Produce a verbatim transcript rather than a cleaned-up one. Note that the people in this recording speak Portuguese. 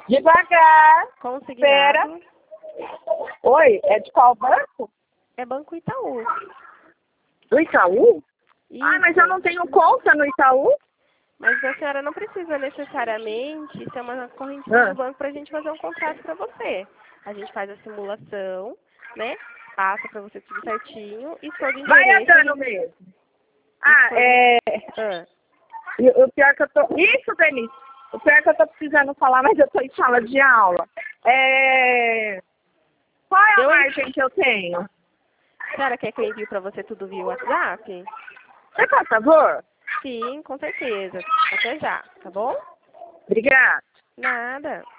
Devagar. Espera. Consignado. Oi, é de qual banco? É Banco Itaú. Do Itaú? Isso. Ah, mas eu não tenho conta no Itaú. Mas a senhora não precisa necessariamente ser uma correntinha Ah. do banco para a gente fazer um contrato para você. A gente faz a simulação, né? Passa para você tudo certinho e se for de Vai interesse... andando a gente... mesmo. Ah, for... é... Ah. E o pior que eu tô... Isso, Denise. O pior que eu tô precisando falar, mas eu tô em sala de aula. É... Qual é a Eu... margem que eu tenho? A senhora quer que eu envie para você tudo via WhatsApp? Você faz favor? Sim, com certeza. Até já, tá bom? Obrigada. Nada.